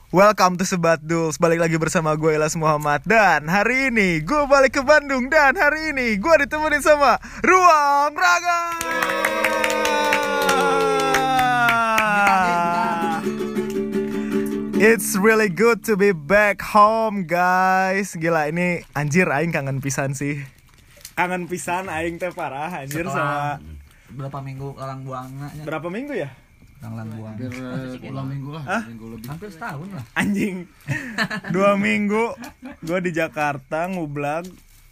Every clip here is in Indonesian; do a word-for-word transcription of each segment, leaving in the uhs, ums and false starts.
Welcome to Sebat Duls. Balik lagi bersama gue Ilas Muhammad. Dan hari ini gue balik ke Bandung. Dan hari ini gue ditemenin sama Ruang Raga. It's really good to be back home, guys. Gila, ini anjir aing kangen pisan sih. Kangen pisan aing teh parah anjir. Setelah sama berapa minggu orang buangnya? Berapa minggu ya? Orang buang. Hampir dua minggu lah, Hah? minggu lebih. Hampir setahun lah. Anjing. Dua minggu gue di Jakarta ngublag.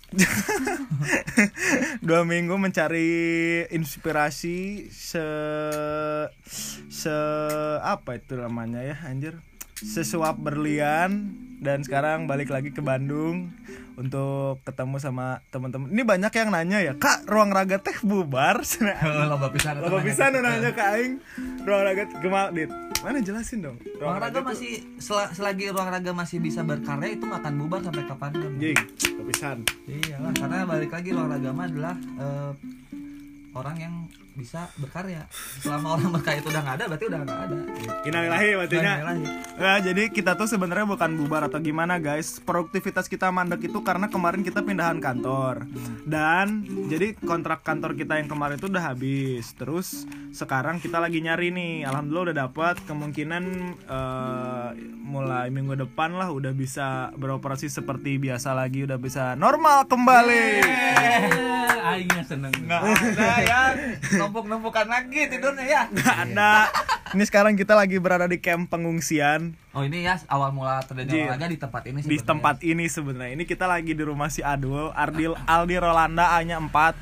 Dua minggu mencari inspirasi se se apa itu namanya ya anjir, sesuap berlian. Dan sekarang balik lagi ke Bandung untuk ketemu sama teman-teman. Ini banyak yang nanya ya, Kak, Ruang Raga teh bubar? Loba pisan. Loba pisan nanya ke aing, Ruang Raga gemal dit. Mana jelasin dong. Ruang Raga masih sel- selagi Ruang Raga masih bisa berkarya itu nggak akan bubar sampai kapan pun. Jing, kepisan. Iyalah, karena balik lagi Ruang Raga mah adalah uh, orang yang bisa berkarya. Selama orang berkarya itu udah nggak ada, berarti udah nggak ada. Innalillahi artinya. Innalillahi. Nah, jadi kita tuh sebenarnya bukan bubar atau gimana, guys. Produktivitas kita mandek itu karena kemarin kita pindahan kantor. Dan jadi kontrak kantor kita yang kemarin itu udah habis. Terus sekarang kita lagi nyari nih. Alhamdulillah udah dapat. Kemungkinan uh, mulai minggu depan lah udah bisa beroperasi seperti biasa lagi, udah bisa normal kembali. Aingnya seneng. Nggak ada ya. Numpuk-numpukan lagi tidurnya ya. Nggak ada. Ini sekarang kita lagi berada di camp pengungsian. Oh ini ya awal mula terjadi olahraga di tempat ini Di tempat ini sebenarnya. Ini kita lagi di rumah si Adul, Ardil, Aldi Rolanda A-nya empat.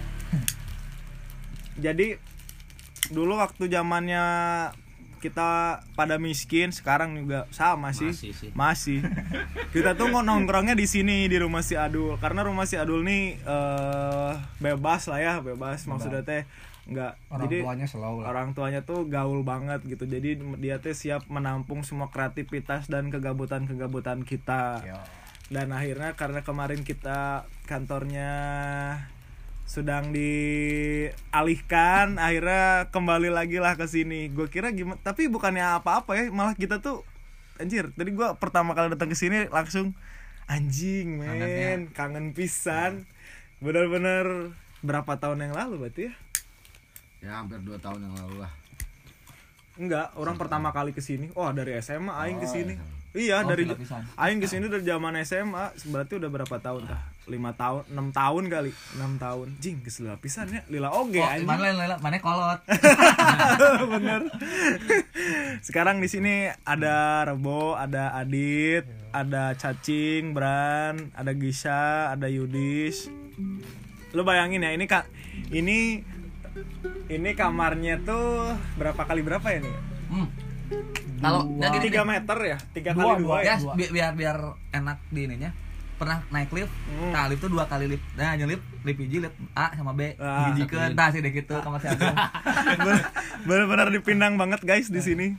Jadi dulu waktu zamannya kita pada miskin, sekarang juga sama sih. Masih sih. Masih. Kita tuh nongkrongnya di sini di rumah si Adul. Karena rumah si Adul nih uh, bebas lah ya, bebas maksudnya teh enggak, orang jadi tuanya slow lah. Orang tuanya tuh gaul banget gitu. Jadi dia tuh siap menampung semua kreativitas dan kegabutan-kegabutan kita. Yo. Dan akhirnya karena kemarin kita kantornya sedang dialihkan, akhirnya kembali lagi lah ke sini. Gue kira gimana, tapi bukannya apa-apa ya, malah kita tuh anjir. Tadi gue pertama kali datang ke sini langsung anjing men, kangen pisan. Bener-bener berapa tahun yang lalu berarti ya? Ya hampir dua tahun yang lalu lah. Enggak, orang Sampai pertama kali kesini. Oh dari S M A aing Oh, kesini. ya. Iya Oh, dari lapisan. aing kesini dari zaman S M A. Berarti udah berapa tahun tah? lima tahun, enam tahun kali, enam tahun. Jing, geus lapisan ya. Lila oge Oh, anjing. mana lila, mana kolot. Bener. Sekarang di sini ada Rebo, ada Adit, ada Cacing, Bran, ada Gisha, ada Yudis. Lu bayangin ya, ini Kak, ini ini kamarnya tuh berapa kali berapa ya nih? Hmm. Kalau Wow. tiga meter ya, tiga dua, kali dua ya, ya. bi- biar biar enak di ininya. Pernah naik lift, Hmm. nah lift tuh dua kali lift. Nah, yang lift lift hiji, lift A sama B. Ah, Hijikeun tah sih deh gitu kamar si Agung. Bener-bener dipindang banget guys di sini.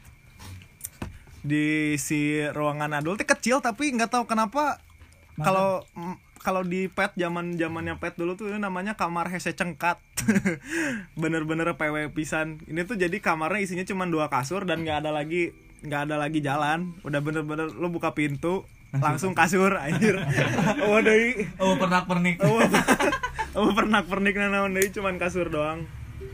Di si ruangan adult kecil tapi nggak tahu kenapa kalau kalau di pet zaman zamannya pet dulu tuh ini namanya kamar hese cengkat. Bener-bener P W pisan. Ini tuh jadi kamarnya isinya cuma dua kasur dan nggak ada lagi nggak ada lagi jalan. Udah bener-bener lu buka pintu langsung kasur anjir. Oh deui. Oh, pernak-pernik. Oh, oh pernak-pernik naon deui cuman kasur doang.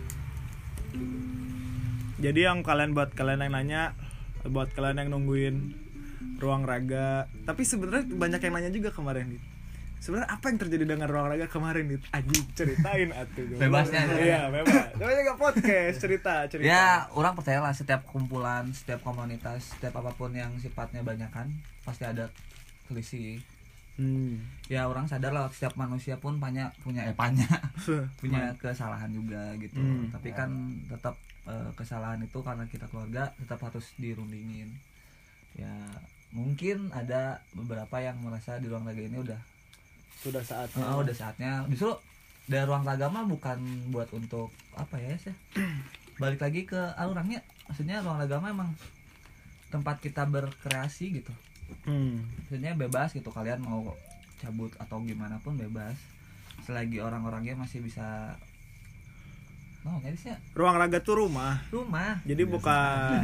Jadi yang kalian buat kalian yang nanya, buat kalian yang nungguin Ruang Raga, tapi sebenarnya banyak yang nanya juga kemarin nih. Sebenarnya apa yang terjadi dengan Ruang Raga kemarin nih? Anjing, ceritain atuh. Bebasnya. Iya, bebas. Namanya enggak podcast, cerita, cerita. Ya, orang percayalah setiap kumpulan, setiap komunitas, setiap apapun yang sifatnya banyakan pasti ada selisih. Hmm. Ya, orang sadar lah setiap manusia pun punya punya eh punya punya kesalahan juga gitu. Hmm. Tapi kan tetap eh, kesalahan itu karena kita keluarga tetap harus dirundingin. Ya, mungkin ada beberapa yang merasa di Ruang Raga ini udah Sudah saatnya. oh, udah saatnya. Justru dari Ruang Raga mah bukan buat untuk apa ya sih? Balik lagi ke orangnya. Maksudnya Ruang Raga mah emang tempat kita berkreasi gitu. Hmm. Maksudnya bebas gitu, kalian mau cabut atau gimana pun bebas selagi orang-orangnya masih bisa Oh, jadi sih Ruang raga tuh rumah. rumah. Jadi bukan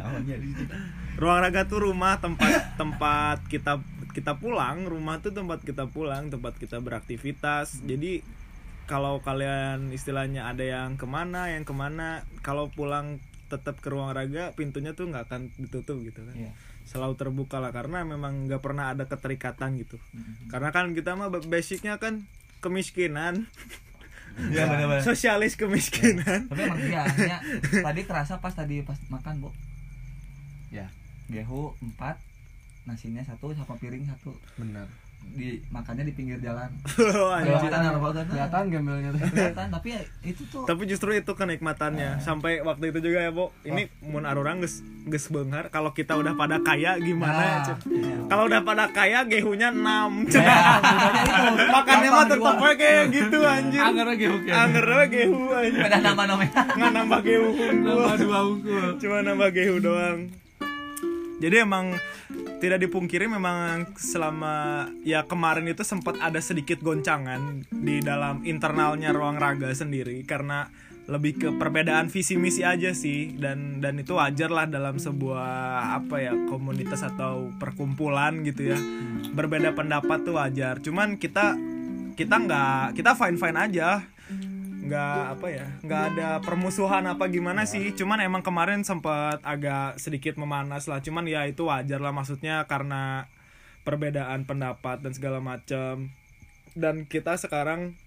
ruang raga tuh rumah, tempat tempat kita kita pulang. Rumah tuh tempat kita pulang, tempat kita beraktivitas. Jadi kalau kalian istilahnya ada yang kemana, yang kemana, kalau pulang tetap ke ruang raga, pintunya tuh nggak akan ditutup gitu kan. Iya. Selalu terbuka lah, karena memang nggak pernah ada keterikatan gitu. Karena kan kita mah basicnya kan kemiskinan. Iya benar-benar. Sosialis kemiskinan. Tapi emang iya, ya, tadi kerasa pas tadi pas makan, Bu. Ya, gehu empat, nasinya satu sama piring satu. Benar. Di makannya di pinggir jalan. Anjir. Kelihatan apa kan? Kelihatan gembelnya tuh. Kelihatan, tapi ya itu tuh. Tapi justru itu kenikmatannya. Sampai waktu itu juga ya, Bo. Ini mun arurang geus geus beunghar, kalau kita udah pada kaya gimana, Nah, Cen? Kalau udah pada kaya gehunya enam. Ya, makanya itu. Makannya mah tetep we kayak gitu anjir. Anggernya gehu kayak. Angger we gehu anjir. Beda nama namanya. Nggak nambah gehu unggul. Nambah dua unggul. Cuma nambah gehu doang. Jadi emang tidak dipungkiri memang selama ya kemarin itu sempat ada sedikit goncangan di dalam internalnya ruang raga sendiri, karena lebih ke perbedaan visi misi aja sih, dan dan itu wajar lah dalam sebuah apa ya komunitas atau perkumpulan gitu ya. Berbeda pendapat tuh wajar. Cuman kita kita nggak kita fine fine aja. Nggak apa ya nggak ada permusuhan apa gimana sih, cuman emang kemarin sempat agak sedikit memanas lah, cuman ya itu wajar lah, maksudnya karena perbedaan pendapat dan segala macam. Dan kita sekarang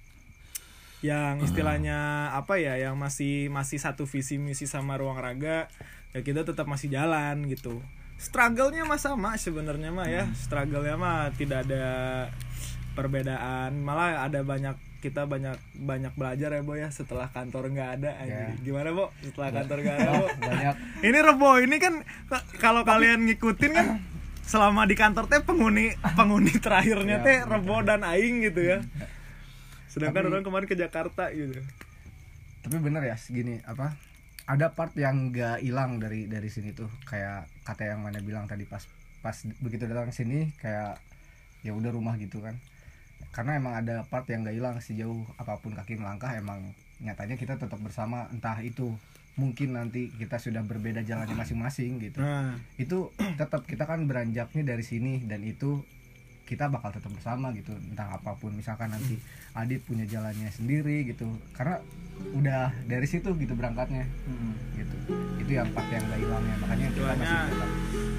yang istilahnya apa ya yang masih masih satu visi misi sama ruang raga, ya kita tetap masih jalan gitu. Struggle-nya mah sama sebenarnya mah ya, struggle-nya mah tidak ada perbedaan, malah ada banyak kita banyak banyak belajar ya, Bo ya, setelah kantor nggak ada. Ya. Gimana, Bo, setelah kantor nggak ada, Bo? Banyak. Ini Rebo ini kan k- kalau kalian ngikutin kan selama di kantor teh penghuni penghuni terakhirnya Ya, teh Rebo dan Aing gitu ya. Sedangkan Tapi- orang kemarin ke Jakarta gitu. Tapi bener ya segini apa? Ada part yang nggak hilang dari dari sini tuh, kayak kata yang mana bilang tadi pas pas begitu datang ke sini kayak ya udah rumah gitu kan. Karena emang ada part yang gak hilang sejauh apapun kaki melangkah, emang nyatanya kita tetap bersama, entah itu mungkin nanti kita sudah berbeda jalannya masing-masing gitu. Nah, Itu tetap kita kan beranjaknya dari sini, dan itu kita bakal tetap bersama gitu, entah apapun, misalkan nanti Adit punya jalannya sendiri gitu, karena udah dari situ gitu berangkatnya gitu. Itu yang part yang gak hilangnya, makanya kita masih Istilahnya tetap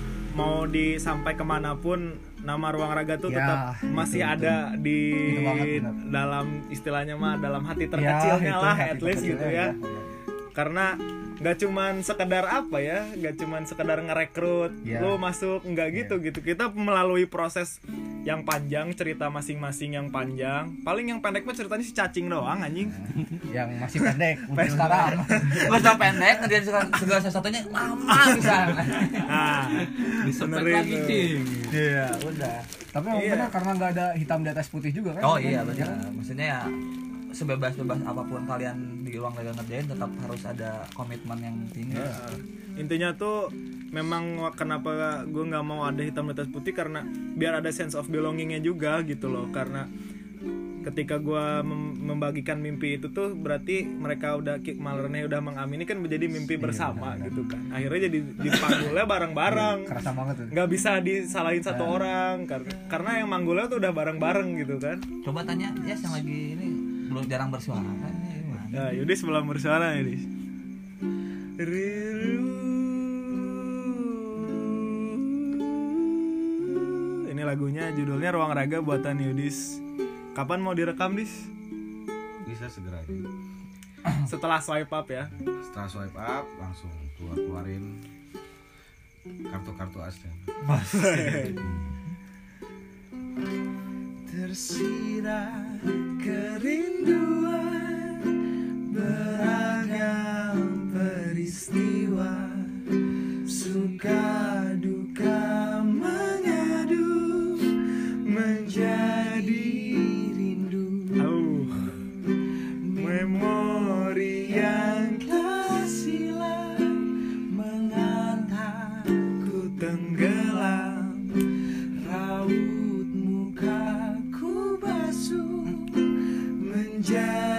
mau disampai kemanapun nama ruang raga tuh Ya, tetap itu, masih itu. ada di Itu banget, benar. dalam istilahnya mah dalam hati Ya, terkecilnya itu lah hati at least gitu terkecilnya, ya. Karena nggak cuman sekedar apa ya, nggak cuman sekedar ngerekrut Ya. lu masuk, nggak gitu gitu. Kita melalui proses yang panjang, cerita masing-masing yang panjang. Paling yang pendek mah ceritanya si cacing doang anjing. yang masih pendek untuk sekarang. Gua cuma pendek, ngerjain segala, segala sesuatunya lama bisa. Nah, benerin lagi, tuh. Cing. Iya, udah. Tapi emang Iya. benar karena nggak ada hitam di atas putih juga kan? Oh iya Kan? benar. Maksudnya ya sebebas-bebas apapun kalian di ruang raga ngerjain, tetap harus ada komitmen yang tinggi. Ya, intinya tuh memang kenapa gue nggak mau ada hitam di atas putih, karena biar ada sense of belongingnya juga gitu loh. Karena ketika gue mem- membagikan mimpi itu tuh berarti mereka udah kick malernya udah mengamini, kan menjadi mimpi bersama gitu kan. Akhirnya jadi dipanggulnya bareng-bareng, Kerasa banget tuh. nggak bisa disalahin satu orang karena karena yang manggulnya tuh udah bareng-bareng gitu kan. Coba tanya Yes yang lagi ini belum jarang bersuara nih. Gimana? Nah, Yudis belum bersuara ya, Yudis. Ini lagunya judulnya Ruang Raga buatan Yudis. Kapan mau direkam, Dis? Bisa segera aja. Setelah swipe up ya. Setelah swipe up langsung keluar keluarin kartu-kartu asli. Tersirat kerinduan, beragam peristiwa, suka duka mengadu menjadi rindu. Oh. Memori yang tak silam mengantarku tenggelam, raut mukaku basuh menjadi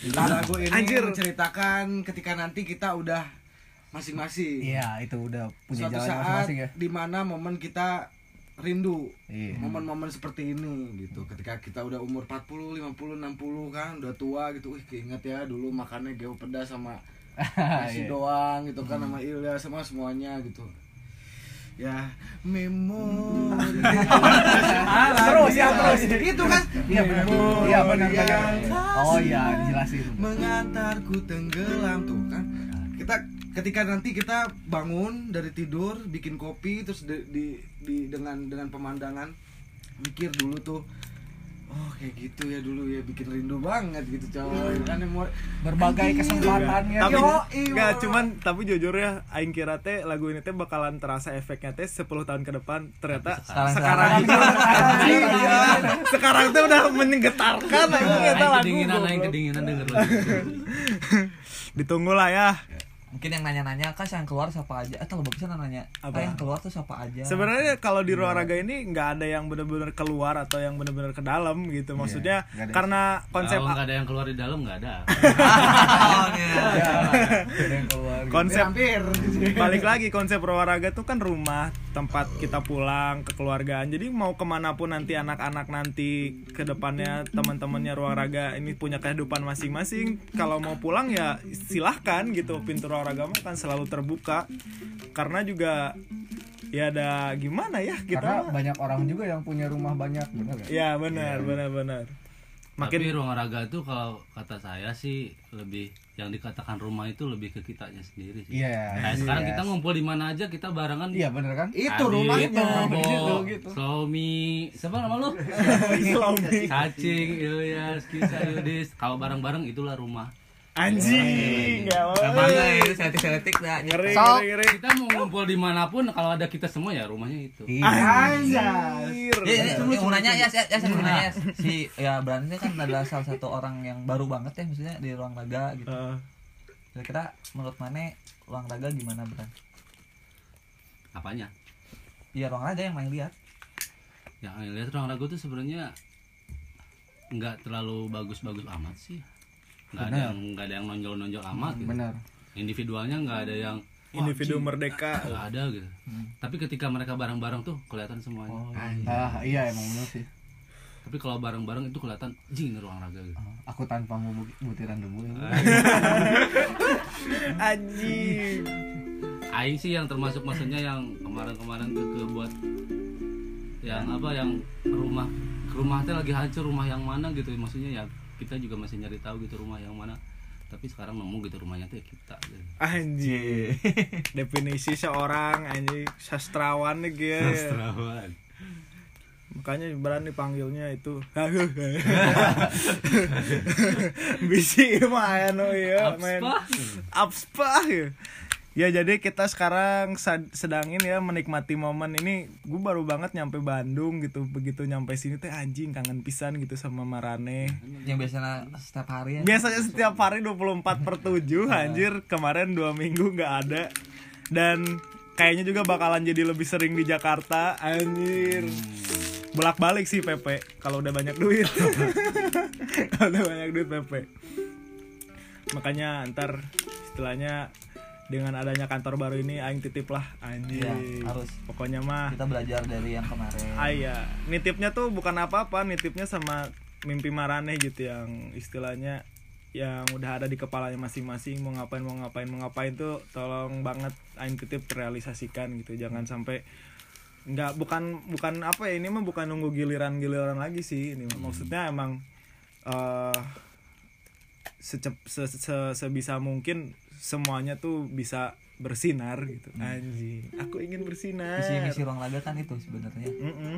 Lagu ini Anjir. menceritakan ketika nanti kita udah masing-masing. Iya, itu udah punya Suatu jalan saat masing-masing ya. dimana momen kita rindu. Iya. Momen-momen seperti ini gitu. Ketika kita udah umur empat puluh, lima puluh, enam puluh kan udah tua gitu. Wih, keinget ya dulu makannya geo pedas sama nasi Iya. doang gitu kan sama Ilya sama semuanya gitu. Ya, memori. Terus ya, terus. Itu kan. Iya benar. Iya benar benar. Oh iya, dijelasin. Mengantarku tenggelam tuh kan. Kita ketika nanti kita bangun dari tidur, bikin kopi terus di, di, di dengan dengan pemandangan mikir dulu tuh. Oh, kayak gitu ya dulu ya, bikin rindu banget gitu coy. Kan emor Berbagai kesempatannya. Tapi Yo, enggak iyo. cuman tapi jujur ya aing kira teh lagu ini teh bakalan terasa efeknya teh sepuluh tahun ke depan. Ternyata Sekarang- sekarang sekarang. juga anjing, iya. Sekarang tuh udah menggetarkan anjing eta Aing lagu. kedinginan, aing goblok. kedinginan denger lagu. Ditunggu lah ya. Mungkin yang nanya-nanya kan yang keluar siapa aja. Eh kalau bisa nanya. Apa? Ah, yang keluar tuh siapa aja. Sebenarnya kalau di ruang raga ini nggak ada yang benar-benar keluar atau yang benar-benar ke dalam gitu. Maksudnya nggak ada. karena konsep Kalau nggak ada yang keluar di dalam nggak ada. Oh, iya. Ya, ada yang keluar. gitu. konsep hampir. balik lagi konsep ruang raga tuh kan rumah tempat kita pulang kekeluargaan. Jadi mau kemanapun nanti anak-anak nanti ke depannya teman-temannya ruang raga ini punya kehidupan masing-masing. Kalau mau pulang ya silahkan gitu, pintu ruang raga mah kan selalu terbuka. Karena juga ya ada gimana ya kita Karena mah. banyak orang juga yang punya rumah banyak, benar ya? Ya benar benar benar. Tapi Makin ruang raga itu kalau kata saya sih lebih yang dikatakan rumah itu lebih ke kitanya sendiri sih. Iya. Nah, sekarang yes. kita ngumpul di mana aja, kita barengan. Iya benar kan? Itu Adit, rumahnya. Bobo, Gitu, gitu. Slomi, siapa nama lu? Slomi. Cacing, Ilyas, Kisah, Yudis. Kalau bareng-bareng itulah rumah. anjing ya Emang itu seletik-seletik dah. ngeri Sok. ngeri ngeri. Kita mau ngumpul di manapun, kalau ada kita semua ya rumahnya itu. Iya. Anjir. Ya, ya, ya, mau nanya ya, ya, ya, saya mau nanya ya. Si ya Brandon kan adalah salah satu orang yang baru banget ya maksudnya di ruang raga gitu. Eh, Kira-kira menurut Mane ruang raga gimana, Bran? Apanya? Iya, ruang raga yang main lihat. Yang saya lihat ruang raga tuh sebenarnya nggak terlalu bagus-bagus amat sih. Nggak ada Benar. yang nggak ada yang nonjol-nonjol amat gitu. Benar. Individualnya nggak ada yang individu wah, merdeka. anjing, nggak ada gitu. Tapi ketika mereka bareng-bareng tuh kelihatan semuanya. Oh, Ah, iya emang benar sih. Tapi kalau bareng-bareng itu kelihatan jing ruang raga gitu. Ah, Aku tanpa mau bu- butiran debu ya. Bu. Anjing. Aing sih yang termasuk maksudnya yang kemarin-kemarin ke, ke buat yang apa yang rumah rumah teh lagi hancur, rumah yang mana gitu maksudnya ya kita juga masih nyari tahu gitu rumah yang mana, tapi sekarang nemu gitu rumahnya teh kita gitu. Anjing. Definisi seorang anjing sastrawan nih gitu. Sastrawan. Makanya berani panggilnya itu. Bisi mah anu ya main Abspa. Ya jadi kita sekarang sad- sedangin ya menikmati momen ini. Gue baru banget nyampe Bandung gitu. Begitu nyampe sini teh anjing kangen pisan gitu sama Marane. yang biasanya setiap hari ya. Biasanya setiap hari dua puluh empat per tujuh anjir. Kemarin dua minggu gak ada. Dan kayaknya juga bakalan jadi lebih sering di Jakarta anjir. Bolak-balik sih P P kalau udah banyak duit. Kalau udah banyak duit P P. Makanya ntar istilahnya dengan adanya kantor baru ini aing titip lah anjir. Iya, harus. Pokoknya mah Kita belajar dari yang kemarin. ah iya, nitipnya tuh bukan apa-apa, nitipnya sama mimpi Marane gitu yang istilahnya yang udah ada di kepalanya masing-masing, mau ngapain mau ngapain mau ngapain tuh tolong banget aing titip realisasikan gitu. Jangan sampai nggak bukan bukan apa ya, ini mah bukan nunggu giliran-giliran lagi sih ini mah. Maksudnya emang eh secep se, se, sebisa mungkin semuanya tuh bisa bersinar gitu. Anjing, aku ingin bersinar. Misi misi ruang raga kan itu sebenarnya. Mm-mm.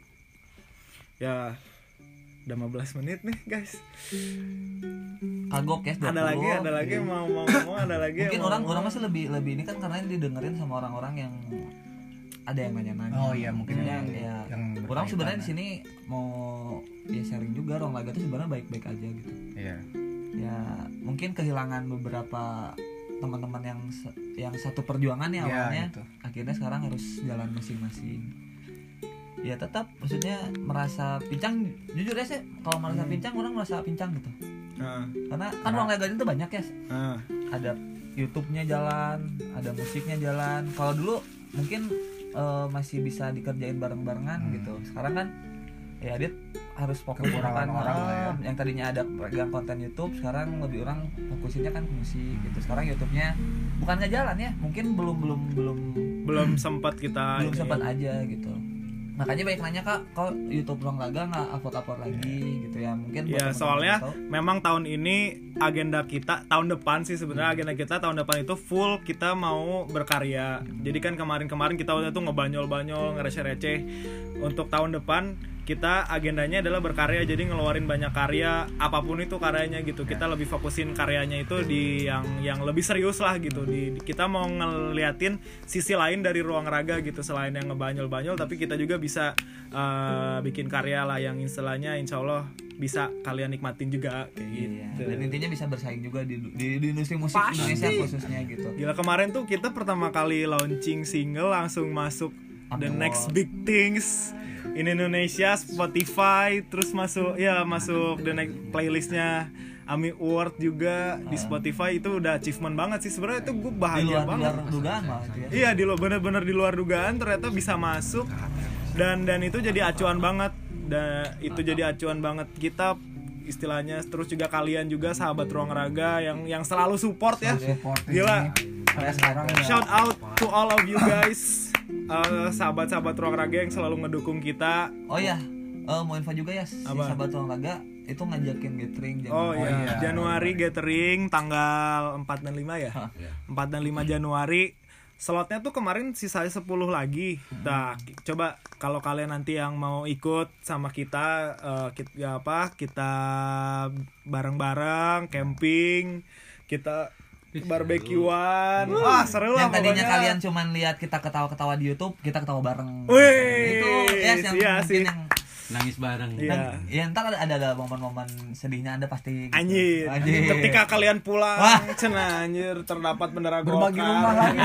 Ya udah lima belas menit nih guys. Kagok ya dua puluh. Ada lagi, ada lagi mau mau ngomong, ada lagi. Mungkin yang mau orang orang ngomong. masih lebih lebih ini kan karena didengerin sama orang-orang yang ada yang nanya-nanya. Oh iya, mungkin Maksudnya, yang- ya, yang orang sebenarnya di berkaitan. sini mau ya sharing juga ruang raga tuh sebenarnya baik-baik aja gitu. Iya. Ya mungkin kehilangan beberapa teman-teman yang se- yang satu perjuangan ya Iya, awalnya gitu. akhirnya sekarang harus jalan masing-masing ya tetap maksudnya merasa pincang. Jujur ya sih, kalau merasa pincang orang merasa pincang gitu. Nah, Karena kan ruang raga itu banyak ya. nah. Ada YouTube-nya jalan, ada musiknya jalan. Kalau dulu mungkin uh, masih bisa dikerjain bareng-barengan Hmm. gitu. Sekarang kan ya Adit harus fokus Kekurangan kan, orang lah ya. yang tadinya ada pegang konten YouTube, sekarang lebih orang fokusinnya kan ke musik gitu. Sekarang YouTube-nya bukan nggak jalan ya, mungkin belum belum belum Belum sempat kita belum ini. sempat aja gitu. Makanya banyak nanya, Kak, kok YouTube ruang raga nggak upload-upload lagi gitu ya. Mungkin buat Ya teman-teman soalnya yang tahu. memang tahun ini agenda kita tahun depan sih sebenarnya agenda kita tahun depan itu full kita mau berkarya. Jadi kan kemarin-kemarin kita udah tuh ngebanyol-banyol, ngereceh-receh. Untuk tahun depan kita agendanya adalah berkarya, jadi ngeluarin banyak karya, apapun itu karyanya gitu. Kita lebih fokusin karyanya itu di yang yang lebih serius lah gitu. Di, di- kita mau ngeliatin sisi lain dari ruang raga gitu, selain yang ngebanyol-banyol, tapi kita juga bisa uh, bikin karya lah yang istilahnya insya Allah bisa kalian nikmatin juga kayak Iya. gitu. Dan intinya bisa bersaing juga di, di, di industri musik Pasti. Indonesia khususnya gitu. Gila, kemarin tuh kita pertama kali launching single langsung masuk the Award. next big things in Indonesia, Spotify, terus masuk ya masuk the next playlistnya AMI Award juga di Spotify. Itu udah achievement banget sih sebenarnya, itu gue Di bahagia luar, di banget. luar dugaan malah itu ya. Iya, di luar bener-bener di luar dugaan ternyata bisa masuk, dan dan itu jadi acuan banget, dan itu jadi acuan banget kita istilahnya. Terus juga kalian juga sahabat ruang raga yang yang selalu support ya. Support Gila. Sampai sekarang ya. Shout out to all of you guys, uh, sahabat-sahabat ruang raga yang selalu ngedukung kita. Oh ya, eh, mau info juga ya, si Apa? sahabat ruang raga itu ngajakin gathering jam Oh berapa? iya, iya. Januari gathering tanggal empat dan lima ya. Hah. empat dan lima Januari. Slotnya tuh kemarin sisa sepuluh lagi. Nah, ki- coba kalau kalian nanti yang mau ikut sama kita, uh, kita apa? Kita bareng-bareng camping, kita barbekyuan. Wah, seru lah Yang tadinya pokoknya. kalian cuman lihat kita ketawa-ketawa di YouTube, kita ketawa bareng. Wih, Itu yes, yang iya mungkin sih. yang Nangis bareng. Iya. dan- ya ntar ada, ada ada momen-momen sedihnya Anda pasti gitu. Anjir. Anjir. Ketika kalian pulang, Wah. cenah anjir terdapat bendera Berbagi Golkar. rumah lah.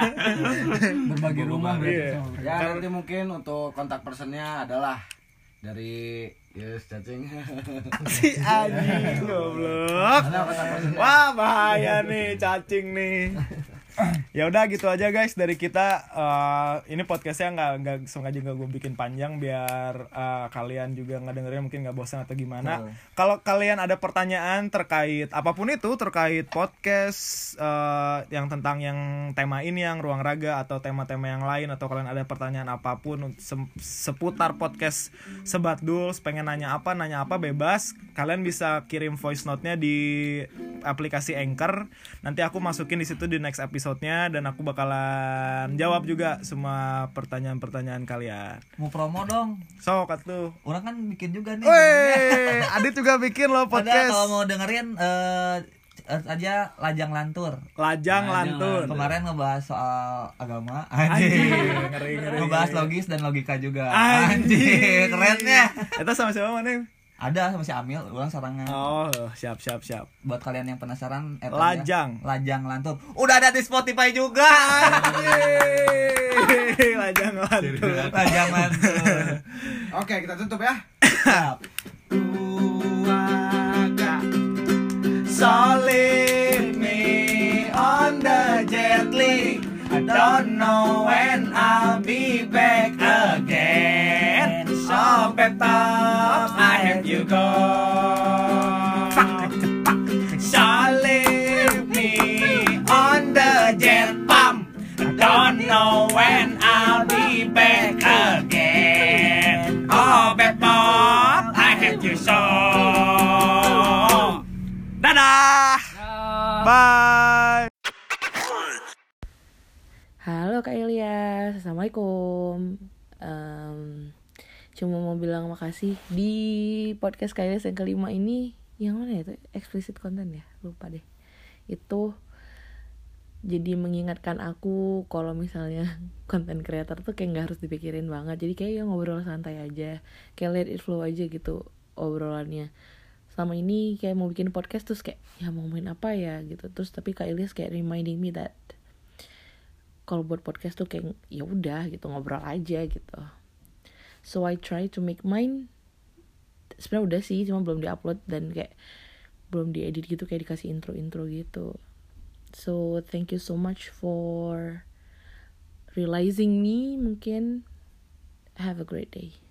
Berbagi rumah berarti Iya. sama. Ya nanti mungkin untuk kontak personnya adalah dari Yes cacing. Si anjing goblok. Ada kontak personnya. Wah, bahaya nih cacing nih. Ya udah gitu aja guys dari kita. Eh, ini podcastnya nggak nggak sengaja nggak gue bikin panjang biar eh, kalian juga nggak dengerin mungkin nggak bosan atau gimana. Betul. Kalau kalian ada pertanyaan terkait apapun itu, terkait podcast eh, yang tentang yang tema ini, yang ruang raga atau tema-tema yang lain, atau kalian ada pertanyaan apapun sem- seputar podcast Sebat Duls, pengen nanya apa nanya apa bebas, kalian bisa kirim voice note-nya di aplikasi Anchor. Nanti aku masukin di situ di next episode-nya, dan aku bakalan jawab juga semua pertanyaan-pertanyaan kalian. Mau promo dong. Sok atuh. Orang kan bikin juga nih. Weh, Adit juga bikin loh Ada podcast. kalau mau dengerin eh search aja Lajang Lantur. Lajang Lajang Lantur. Kemarin ngebahas soal agama. Anjing, Anjing. ngeri ngeri. Ngebahas logis dan logika juga. Anjing. Kerennya. Itu sama siapa mana? Ada sama si Amil, ulang sarangan. Oh, siap siap siap. Buat kalian yang penasaran, add Lajang. aja. Lajang Lantur. Udah ada di Spotify juga. Yeay, Lajang Lantur. Lajang Lantur. Oke, kita tutup ya. Siap. Keluarga, so leave me on the jet lag. I don't know when I'll be back again. So better I have you go. So leave me on the jet pump. I don't know when I'll be back again. Oh, better I have you so. Dadah. Bye. Halo Kak Ilyas, Assalamualaikum. Em, Cuma mau bilang makasih di podcast Kak Ilyas yang kelima ini. Yang mana ya itu? Explicit content ya? Lupa deh. Itu jadi mengingatkan aku kalau misalnya konten creator tuh kayak gak harus dipikirin banget. Jadi kayak ya ngobrol santai aja, kayak let it flow aja gitu obrolannya. Selama ini kayak mau bikin podcast terus kayak ya mau main apa ya gitu. Terus tapi Kak Ilyas kayak reminding me that kalau buat podcast tuh kayak ya udah gitu, ngobrol aja gitu. So I try to make mine. Sebenarnya udah sih, cuma belum diupload dan kayak belum diedit gitu, kayak dikasih intro-intro gitu. So thank you so much for realizing me. Mungkin have a great day.